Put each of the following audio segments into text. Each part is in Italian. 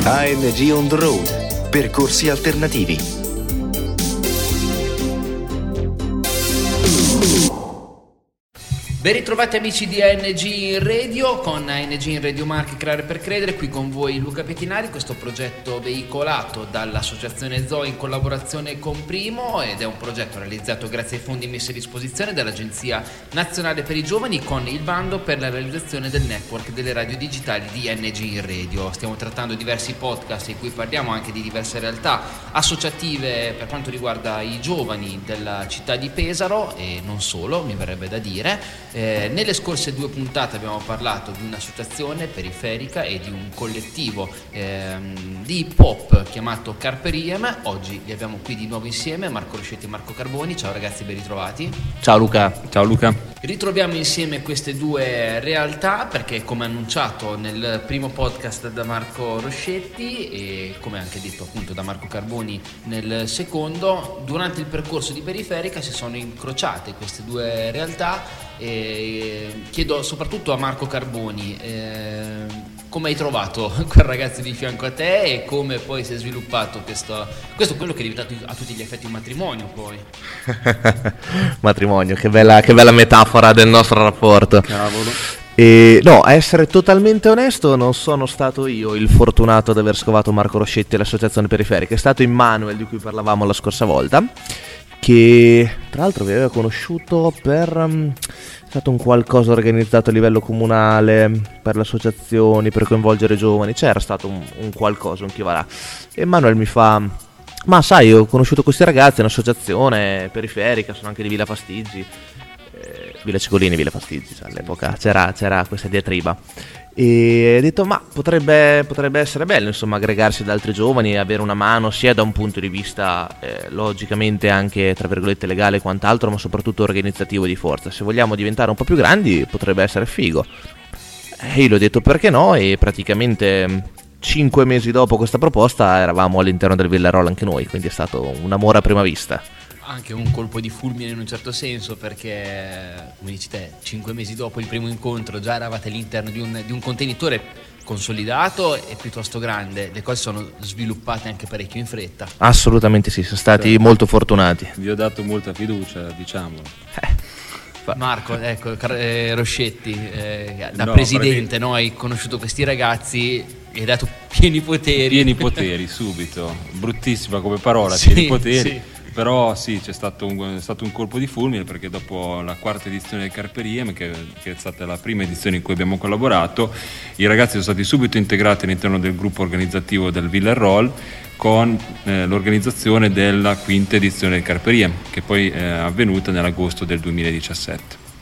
ANG on the road. Percorsi alternativi. Ben ritrovati amici di ANG in Radio, con ANG in Radio Marche Creare per Credere, qui con voi Luca Pettinari. Questo progetto veicolato dall'associazione Zoe in collaborazione con Primo, ed è un progetto realizzato grazie ai fondi messi a disposizione dall'Agenzia Nazionale per i Giovani, con il bando per la realizzazione del network delle radio digitali di ANG in Radio. Stiamo trattando diversi podcast in cui parliamo anche di diverse realtà associative per quanto riguarda i giovani della città di Pesaro, e non solo, mi verrebbe da dire. Nelle scorse 2 puntate abbiamo parlato di un'associazione periferica e di un collettivo di hip hop chiamato Carpe Diem. Oggi li abbiamo qui di nuovo insieme, Marco Roscetti e Marco Carboni. Ciao ragazzi, ben ritrovati. Ciao Luca. Ciao Luca. Ritroviamo insieme queste 2 realtà perché, come annunciato nel primo podcast da Marco Roscetti e come anche detto appunto da Marco Carboni nel secondo, durante il percorso di Periferica si sono incrociate queste 2 realtà. E chiedo soprattutto a Marco Carboni come hai trovato quel ragazzo di fianco a te e come poi si è sviluppato questo quello che è diventato a tutti gli effetti un matrimonio poi. Matrimonio, che bella metafora del nostro rapporto. Cavolo. No, a essere totalmente onesto, non sono stato io il fortunato ad aver scovato Marco Roscetti e l'associazione periferica, è stato Immanuel, di cui parlavamo la scorsa volta, che tra l'altro vi aveva conosciuto è stato un qualcosa organizzato a livello comunale per le associazioni, per coinvolgere i giovani, c'era stato un qualcosa, un chi va là. E Manuel mi fa: ma sai, ho conosciuto questi ragazzi, è un'associazione periferica, sono anche di Villa Fastigi, Villa Cigolini, Villa Fastigi, all'epoca c'era questa diatriba. E ho detto: ma potrebbe essere bello, insomma, aggregarsi ad altri giovani e avere una mano sia da un punto di vista logicamente anche tra virgolette legale e quant'altro, ma soprattutto organizzativo di forza. Se vogliamo diventare un po' più grandi potrebbe essere figo. E io gli ho detto perché no, e praticamente 5 mesi dopo questa proposta eravamo all'interno del Villarol anche noi, quindi è stato un amore a prima vista. Anche un colpo di fulmine in un certo senso, perché come dici te, 5 mesi dopo il primo incontro già eravate all'interno di un contenitore consolidato e piuttosto grande. Le cose sono sviluppate anche parecchio in fretta. Assolutamente sì, sono stati molto fortunati. Vi ho dato molta fiducia, diciamo. Marco, ecco, Roscetti, da presidente, no, hai conosciuto questi ragazzi e hai dato pieni poteri. Pieni poteri, subito. Bruttissima come parola, sì, pieni poteri. Sì. Però sì, è stato un colpo di fulmine, perché dopo la 4ª edizione del Carpe Diem, che è stata la prima edizione in cui abbiamo collaborato, i ragazzi sono stati subito integrati all'interno del gruppo organizzativo del Villarol con l'organizzazione della 5ª edizione del Carpe Diem, che poi è avvenuta nell'agosto del 2017.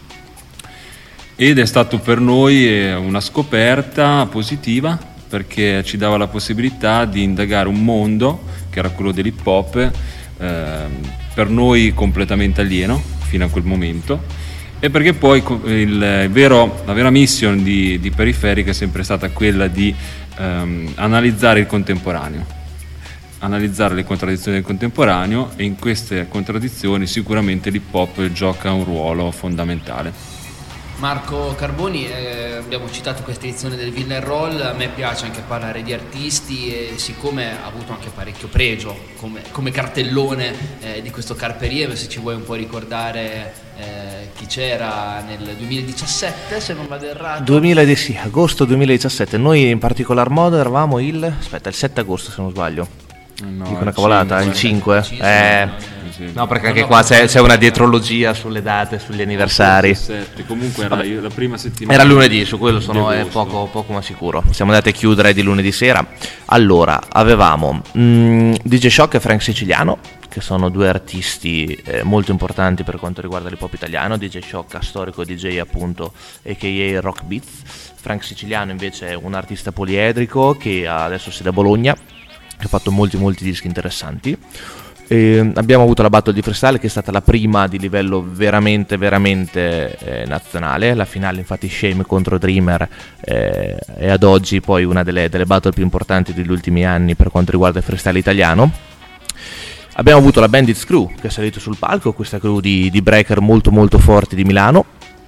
Ed è stato per noi una scoperta positiva, perché ci dava la possibilità di indagare un mondo che era quello dell'hip hop, per noi completamente alieno fino a quel momento, e perché poi la vera mission di Periferica è sempre stata quella di analizzare il contemporaneo, analizzare le contraddizioni del contemporaneo, e in queste contraddizioni sicuramente l'hip hop gioca un ruolo fondamentale. Marco Carboni, abbiamo citato questa edizione del Villarol, a me piace anche parlare di artisti e siccome ha avuto anche parecchio pregio come cartellone di questo Carpe Diem, se ci vuoi un po' ricordare chi c'era nel 2017, se non vado errato. Sì, agosto 2017, noi in particolar modo eravamo il 7 agosto se non sbaglio. No, dico una cavolata, il 5? No, perché anche no, qua c'è una dietrologia sulle date, sugli anniversari. Comunque era la prima settimana. Era lunedì, su quello sono poco ma sicuro. Siamo andati a chiudere di lunedì sera. Allora, avevamo DJ Shock e Frank Siciliano, che sono 2 artisti molto importanti per quanto riguarda l'hip hop italiano. DJ Shock, storico DJ appunto, a.k.a. Rock Beats. Frank Siciliano invece è un artista poliedrico che adesso siede a Bologna, che ha fatto molti dischi interessanti. Abbiamo avuto la battle di freestyle, che è stata la prima di livello veramente nazionale. La finale infatti Shame contro Dreamer è ad oggi poi una delle battle più importanti degli ultimi anni per quanto riguarda il freestyle italiano. Abbiamo avuto la Bandits Crew, che è salito sul palco, questa crew di breaker molto forti di Milano,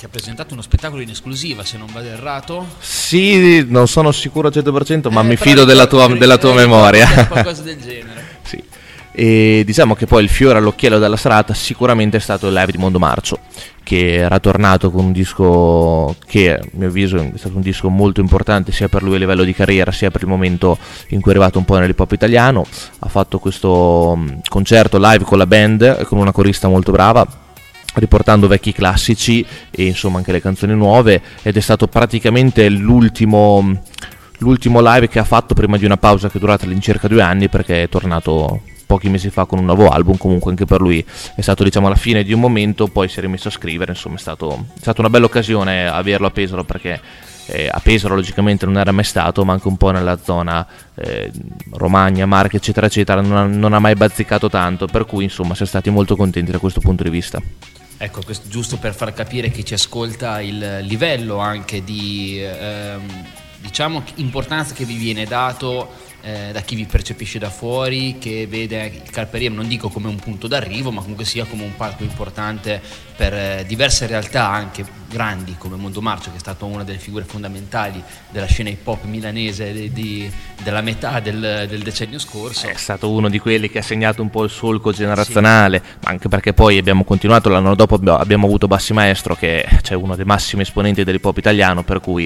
Ti ha presentato uno spettacolo in esclusiva, se non vado errato. Sì, non sono sicuro al 100%, ma mi fido della tua memoria. Qualcosa del genere. Sì. E diciamo che poi il fiore all'occhiello della serata sicuramente è stato il live di Mondo Marcio, che era tornato con un disco che, a mio avviso, è stato un disco molto importante sia per lui a livello di carriera sia per il momento in cui è arrivato un po' nell'hip hop italiano. Ha fatto questo concerto live con la band e con una corista molto brava, riportando vecchi classici e insomma anche le canzoni nuove, ed è stato praticamente l'ultimo live che ha fatto prima di una pausa che è durata all'incirca 2 anni, perché è tornato pochi mesi fa con un nuovo album. Comunque anche per lui è stato, diciamo, la fine di un momento, poi si è rimesso a scrivere. Insomma è stata una bella occasione averlo a Pesaro, perché a Pesaro logicamente non era mai stato, ma anche un po' nella zona Romagna, Marche eccetera eccetera non ha mai bazzicato tanto, per cui insomma si è stati molto contenti da questo punto di vista. Ecco, questo giusto per far capire chi ci ascolta il livello anche di diciamo importanza che vi viene dato da chi vi percepisce da fuori, che vede il Carpe Diem, non dico come un punto d'arrivo, ma comunque sia come un palco importante per diverse realtà anche grandi come Mondo Marcio, che è stato una delle figure fondamentali della scena hip hop milanese della metà del decennio scorso. È stato uno di quelli che ha segnato un po' il solco generazionale, sì. Anche perché poi abbiamo continuato, l'anno dopo abbiamo avuto Bassi Maestro, che è uno dei massimi esponenti dell'hip hop italiano, per cui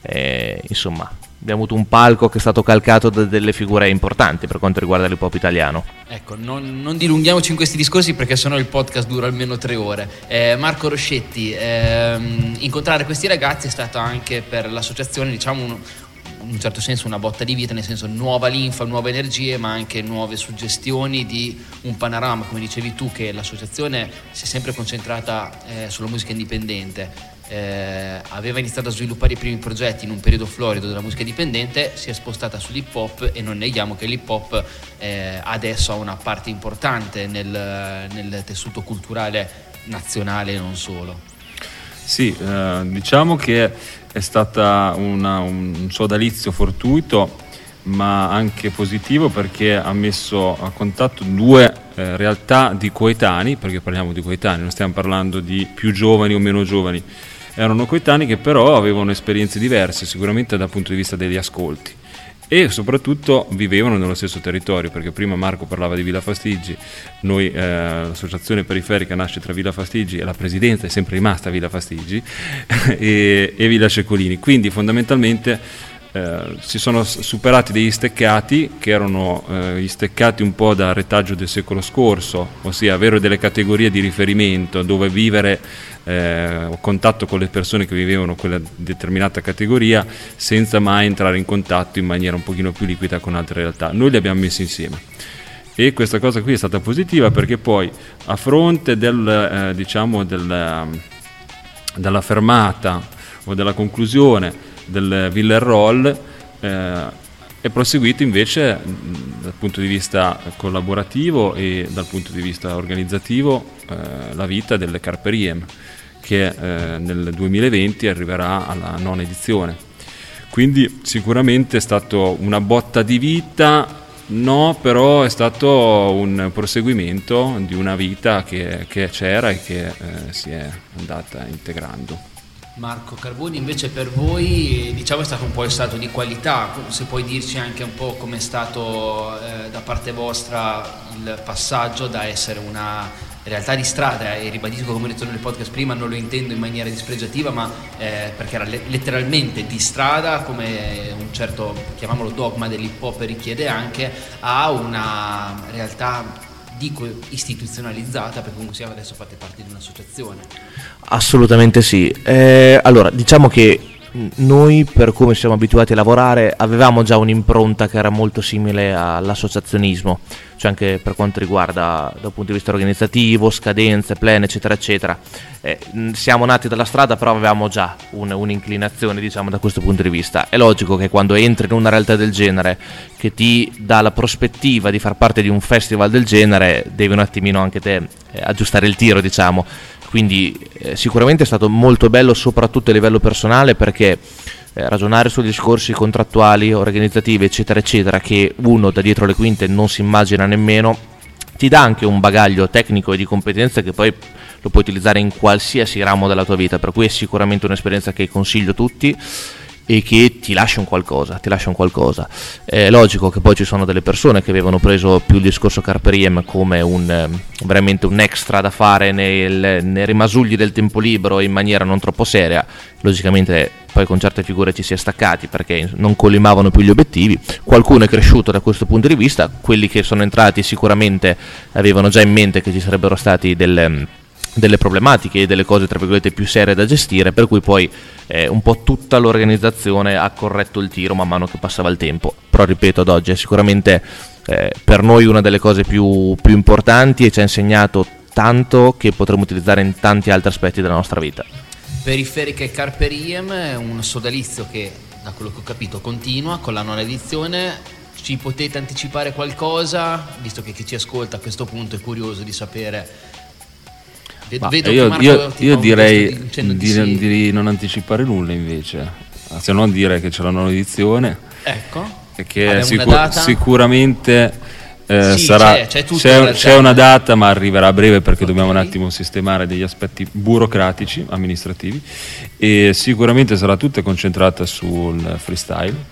insomma abbiamo avuto un palco che è stato calcato da delle figure importanti per quanto riguarda l'hip hop italiano. Ecco, non dilunghiamoci in questi discorsi, perché sennò il podcast dura almeno 3 ore. Marco Roscetti, incontrare questi ragazzi è stato anche per l'associazione, diciamo, in un certo senso una botta di vita, nel senso nuova linfa, nuove energie, ma anche nuove suggestioni di un panorama, come dicevi tu, che l'associazione si è sempre concentrata sulla musica indipendente. Aveva iniziato a sviluppare i primi progetti in un periodo florido della musica indipendente, si è spostata sull'hip hop, e non neghiamo che l'hip hop adesso ha una parte importante nel tessuto culturale nazionale e non solo. Sì, diciamo che è stata un sodalizio fortuito, ma anche positivo, perché ha messo a contatto 2 realtà di coetanei, perché parliamo di coetanei, non stiamo parlando di più giovani o meno giovani. Erano coetanei che però avevano esperienze diverse, sicuramente dal punto di vista degli ascolti, e soprattutto vivevano nello stesso territorio, perché prima Marco parlava di Villa Fastigi. Noi l'associazione periferica nasce tra Villa Fastigi e la presidenza è sempre rimasta Villa Fastigi e Villa Cecolini, quindi fondamentalmente si sono superati degli steccati che erano gli steccati un po' da retaggio del secolo scorso, ossia avere delle categorie di riferimento dove vivere contatto con le persone che vivevano quella determinata categoria, senza mai entrare in contatto in maniera un pochino più liquida con altre realtà. Noi li abbiamo messi insieme, e questa cosa qui è stata positiva, perché poi a fronte della fermata o della conclusione del Villa Roll è proseguito invece dal punto di vista collaborativo e dal punto di vista organizzativo la vita del Carpe Diem, che nel 2020 arriverà alla 9ª edizione. Quindi sicuramente è stato una botta di vita, no, però è stato un proseguimento di una vita che c'era e che si è andata integrando. Marco Carboni, invece per voi, diciamo, è stato un po' il salto di qualità. Se puoi dirci anche un po' com'è stato da parte vostra il passaggio da essere una realtà di strada, e ribadisco, come ho detto nel podcast prima, non lo intendo in maniera dispregiativa, ma perché era letteralmente di strada, come un certo, chiamiamolo, dogma dell'hip hop richiede, anche a una realtà, dico, istituzionalizzata, perché comunque adesso fate parte di un'associazione. Assolutamente sì. Allora, diciamo che noi, per come siamo abituati a lavorare, avevamo già un'impronta che era molto simile all'associazionismo, cioè anche per quanto riguarda dal punto di vista organizzativo, scadenze, plan, eccetera eccetera. Siamo nati dalla strada, però avevamo già un'inclinazione, diciamo, da questo punto di vista. È logico che quando entri in una realtà del genere, che ti dà la prospettiva di far parte di un festival del genere, devi un attimino anche te aggiustare il tiro, diciamo. Quindi sicuramente è stato molto bello, soprattutto a livello personale, perché ragionare sui discorsi contrattuali, organizzativi, eccetera eccetera, che uno da dietro le quinte non si immagina nemmeno, ti dà anche un bagaglio tecnico e di competenze che poi lo puoi utilizzare in qualsiasi ramo della tua vita, per cui è sicuramente un'esperienza che consiglio a tutti e che ti lascia un qualcosa. È logico che poi ci sono delle persone che avevano preso più il discorso Carpe Diem come veramente un extra da fare nei rimasugli del tempo libero in maniera non troppo seria. Logicamente poi con certe figure ci si è staccati perché non collimavano più gli obiettivi. Qualcuno è cresciuto da questo punto di vista, quelli che sono entrati sicuramente avevano già in mente che ci sarebbero stati delle problematiche e delle cose tra virgolette più serie da gestire, per cui poi un po' tutta l'organizzazione ha corretto il tiro man mano che passava il tempo. Però ripeto, ad oggi è sicuramente per noi una delle cose più importanti e ci ha insegnato tanto che potremo utilizzare in tanti altri aspetti della nostra vita. Periferica e Carpe Diem è un sodalizio che, da quello che ho capito, continua con la 9ª edizione. Ci potete anticipare qualcosa, visto che chi ci ascolta a questo punto è curioso di sapere? Io direi di non anticipare nulla invece, se non dire che c'è la 9ª edizione, ecco, perché sicuramente c'è una data, ma arriverà a breve perché dobbiamo un attimo sistemare degli aspetti burocratici, amministrativi, e sicuramente sarà tutta concentrata sul freestyle.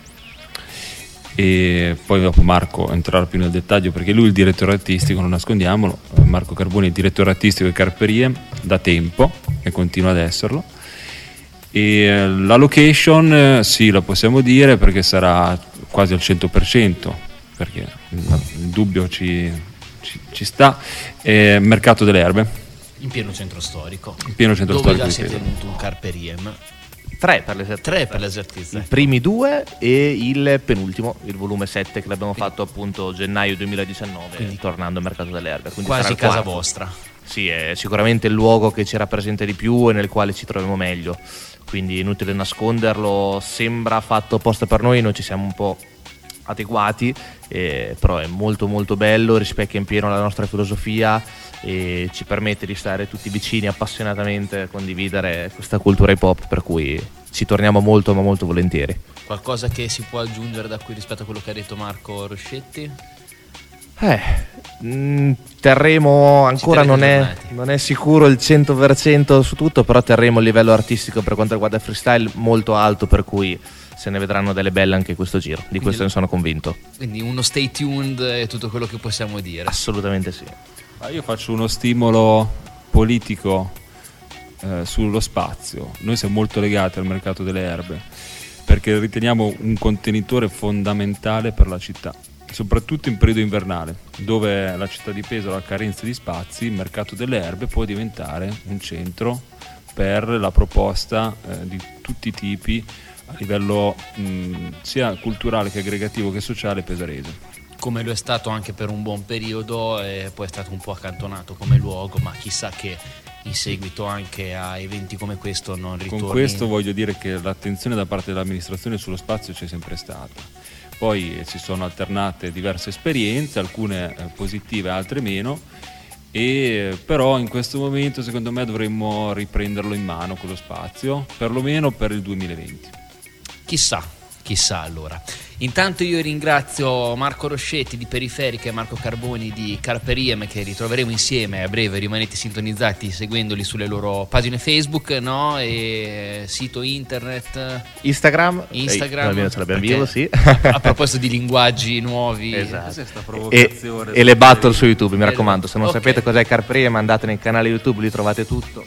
E poi dopo Marco entrerà più nel dettaglio perché lui è il direttore artistico, non nascondiamolo. Marco Carboni è il direttore artistico di Carpe Diem da tempo e continua ad esserlo. E la location sì, la possiamo dire perché sarà quasi al 100%, perché il dubbio ci sta. Mercato delle Erbe, in pieno centro storico. Dove già si è tenuto un Carpe Diem. 3 per l'esercizio. I primi 2 e il penultimo, il volume 7 che l'abbiamo fatto appunto gennaio 2019, quindi tornando al Mercato delle Erbe. Quindi quasi sarà casa vostra. Sì, è sicuramente il luogo che ci rappresenta di più e nel quale ci troviamo meglio. Quindi inutile nasconderlo, sembra fatto apposta per noi ci siamo un po' adeguati, però è molto molto bello, rispecchia in pieno la nostra filosofia e ci permette di stare tutti vicini appassionatamente a condividere questa cultura hip hop, per cui ci torniamo molto ma molto volentieri. Qualcosa che si può aggiungere da qui rispetto a quello che ha detto Marco Roscetti? Terremo ancora, non è sicuro il 100% su tutto, però terremo il livello artistico per quanto riguarda il freestyle molto alto, per cui se ne vedranno delle belle anche questo giro, di questo ne sono convinto. Quindi uno stay tuned è tutto quello che possiamo dire. Assolutamente sì. Io faccio uno stimolo politico sullo spazio. Noi siamo molto legati al mercato delle erbe perché riteniamo un contenitore fondamentale per la città, soprattutto in periodo invernale, dove la città di Pesaro ha carenza di spazi. Il mercato delle erbe può diventare un centro per la proposta di tutti i tipi a livello sia culturale che aggregativo che sociale pesarese. Come lo è stato anche per un buon periodo, e poi è stato un po' accantonato come luogo, ma chissà che in seguito anche a eventi come questo non ritorni. Con questo voglio dire che l'attenzione da parte dell'amministrazione sullo spazio c'è sempre stata. Poi si sono alternate diverse esperienze, alcune positive, altre meno, e però in questo momento secondo me dovremmo riprenderlo in mano quello spazio, perlomeno per il 2020. Chissà allora. Intanto io ringrazio Marco Roscetti di Periferica e Marco Carboni di Carpe Diem, che ritroveremo insieme a breve. Rimanete sintonizzati seguendoli sulle loro pagine Facebook, no? E sito internet, Instagram almeno ce l'abbiamo vivo, sì. A proposito di linguaggi nuovi, esatto. E le battle su YouTube, mi raccomando, se non sapete cos'è Carpe Diem andate nel canale YouTube, lì trovate tutto.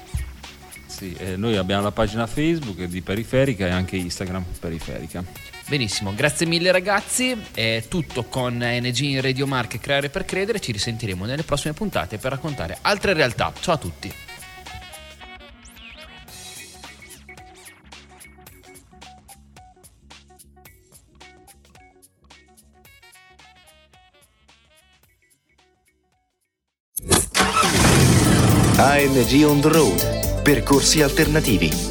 Sì, noi abbiamo la pagina Facebook di Periferica e anche Instagram Periferica. Benissimo, grazie mille ragazzi, è tutto con NG in Radio Marche Creare per Credere. Ci risentiremo nelle prossime puntate per raccontare altre realtà. Ciao a tutti. ANG on the road, percorsi alternativi.